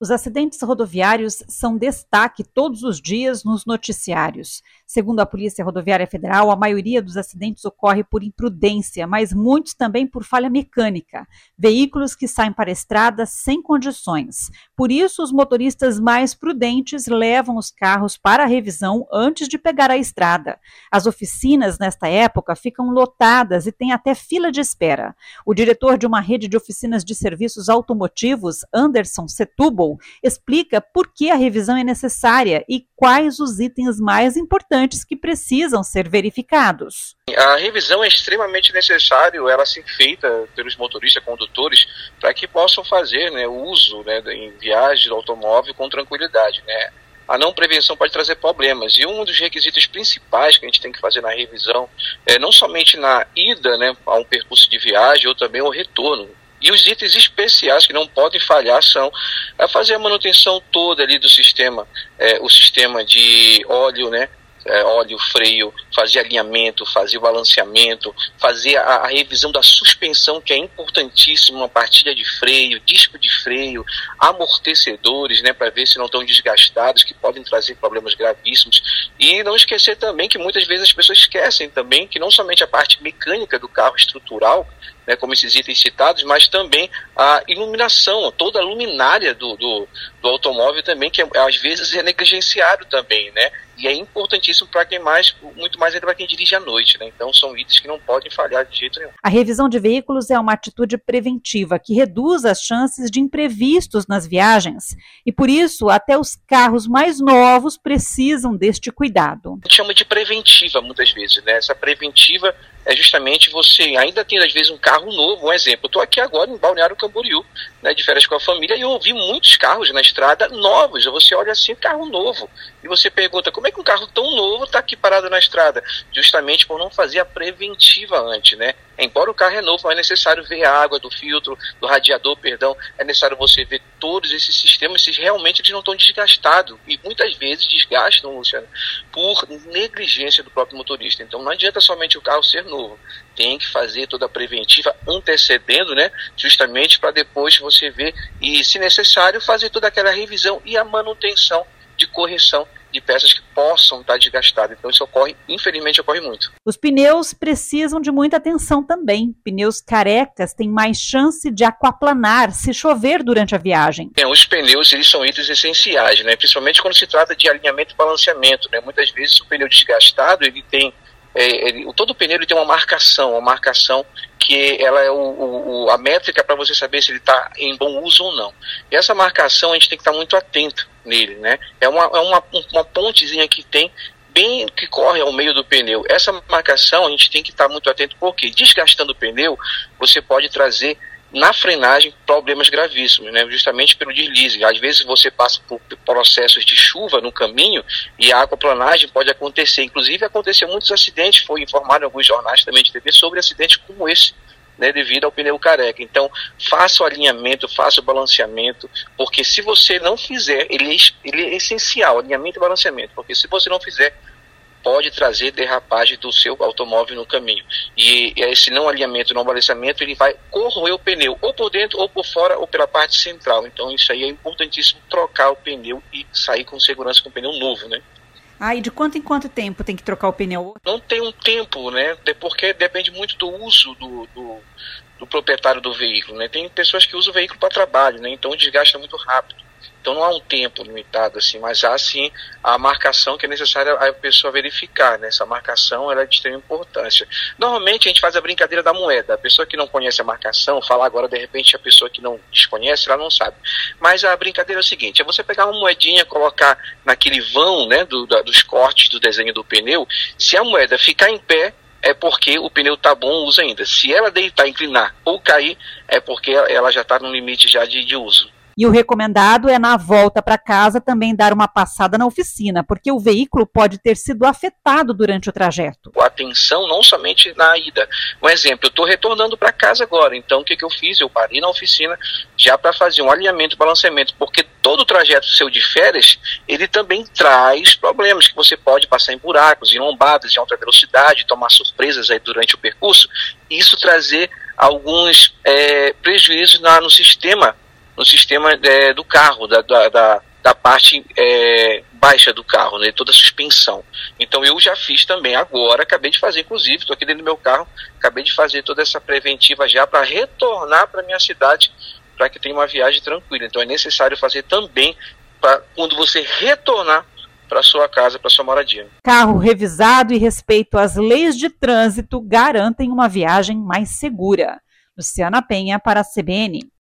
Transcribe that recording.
Os acidentes rodoviários são destaque todos os dias nos noticiários. Segundo a Polícia Rodoviária Federal, a maioria dos acidentes ocorre por imprudência, mas muitos também por falha mecânica. Veículos que saem para a estrada sem condições. Por isso, os motoristas mais prudentes levam os carros para a revisão antes de pegar a estrada. As oficinas, nesta época, ficam lotadas e tem até fila de espera. O diretor de uma rede de oficinas de serviços automotivos, Anderson Setúbal, explica por que a revisão é necessária e quais os itens mais importantes que precisam ser verificados. A revisão é extremamente necessária, ela ser feita pelos motoristas, condutores, para que possam fazer o uso em viagem do automóvel com tranquilidade. A não prevenção pode trazer problemas, e um dos requisitos principais que a gente tem que fazer na revisão é não somente na ida a um percurso de viagem, ou também o retorno. E os itens especiais que não podem falhar são fazer a manutenção toda ali do sistema, o sistema de óleo, óleo, freio, fazer alinhamento, fazer o balanceamento, fazer a revisão da suspensão, que é importantíssimo, uma partilha de freio, disco de freio, amortecedores, para ver se não estão desgastados, que podem trazer problemas gravíssimos. E não esquecer também que muitas vezes as pessoas esquecem também que não somente a parte mecânica do carro estrutural, como esses itens citados, mas também a iluminação, toda a luminária do automóvel também, que às vezes é negligenciado também, e é importantíssimo para quem muito mais ainda para quem dirige à noite, Então são itens que não podem falhar de jeito nenhum. A revisão de veículos é uma atitude preventiva que reduz as chances de imprevistos nas viagens e por isso até os carros mais novos precisam deste cuidado. A gente chama de preventiva muitas vezes, Essa preventiva é justamente você ainda tem às vezes um carro novo, um exemplo. Eu estou aqui agora em Balneário Camboriú, de férias com a família, e eu ouvi muitos carros na estrada novos. Você olha assim, carro novo, e você pergunta, como é que um carro tão novo está aqui parado na estrada? Justamente por não fazer a preventiva antes, Embora o carro é novo, mas é necessário ver a água do filtro, do radiador, é necessário você ver todos esses sistemas, se realmente eles não estão desgastados, e muitas vezes desgastam, Luciano, por negligência do próprio motorista. Então não adianta somente o carro ser novo, tem que fazer toda a preventiva antecedendo, justamente para depois você ver e, se necessário, fazer toda aquela revisão e a manutenção de correção de peças que possam estar desgastadas. Então isso infelizmente ocorre muito. Os pneus precisam de muita atenção também. Pneus carecas têm mais chance de aquaplanar se chover durante a viagem. Os pneus, eles são itens essenciais, principalmente quando se trata de alinhamento e balanceamento. Muitas vezes o pneu desgastado, ele tem todo pneu ele tem uma marcação que ela é a métrica para você saber se ele está em bom uso ou não. E essa marcação a gente tem que estar muito atento nele, É uma pontezinha que tem que corre ao meio do pneu. Essa marcação a gente tem que estar muito atento, porque desgastando o pneu, você pode trazer na frenagem problemas gravíssimos, justamente pelo deslize. Às vezes você passa por processos de chuva no caminho e a aquaplanagem pode acontecer. Inclusive aconteceu muitos acidentes, foi informado em alguns jornais também de TV sobre acidentes como esse, devido ao pneu careca. Então faça o alinhamento, faça o balanceamento, porque se você não fizer, ele é essencial, alinhamento e balanceamento, porque se você não fizer, pode trazer derrapagem do seu automóvel no caminho. E esse não alinhamento, não balanceamento, ele vai corroer o pneu, ou por dentro, ou por fora, ou pela parte central. Então isso aí é importantíssimo, trocar o pneu e sair com segurança com o pneu novo, E de quanto em quanto tempo tem que trocar o pneu? Não tem um tempo, porque depende muito do uso do proprietário do veículo, Tem pessoas que usam o veículo para trabalho, então desgasta muito rápido. Então não há um tempo limitado, assim, mas há sim a marcação que é necessária a pessoa verificar, Essa marcação ela é de extrema importância. Normalmente a gente faz a brincadeira da moeda. A pessoa que não conhece a marcação, falar agora de repente a pessoa que não desconhece, ela não sabe. Mas a brincadeira é o seguinte, é você pegar uma moedinha, colocar naquele vão, dos cortes do desenho do pneu. Se a moeda ficar em pé, é porque o pneu está bom uso ainda. Se ela deitar, inclinar ou cair, é porque ela já está no limite já de uso. E o recomendado é, na volta para casa, também dar uma passada na oficina, porque o veículo pode ter sido afetado durante o trajeto. Atenção não somente na ida. Um exemplo, eu estou retornando para casa agora, então o que eu fiz? Eu parei na oficina já para fazer um alinhamento e balanceamento, porque todo o trajeto seu de férias, ele também traz problemas, que você pode passar em buracos, em lombadas, em alta velocidade, tomar surpresas aí durante o percurso, e isso trazer alguns prejuízos no sistema no sistema do carro, da parte baixa do carro, né, toda a suspensão. Então eu já fiz também agora, acabei de fazer, inclusive, estou aqui dentro do meu carro, acabei de fazer toda essa preventiva já para retornar para minha cidade, para que tenha uma viagem tranquila. Então é necessário fazer também para quando você retornar para sua casa, para sua moradia. Carro revisado e respeito às leis de trânsito garantem uma viagem mais segura. Luciana Penha para a CBN.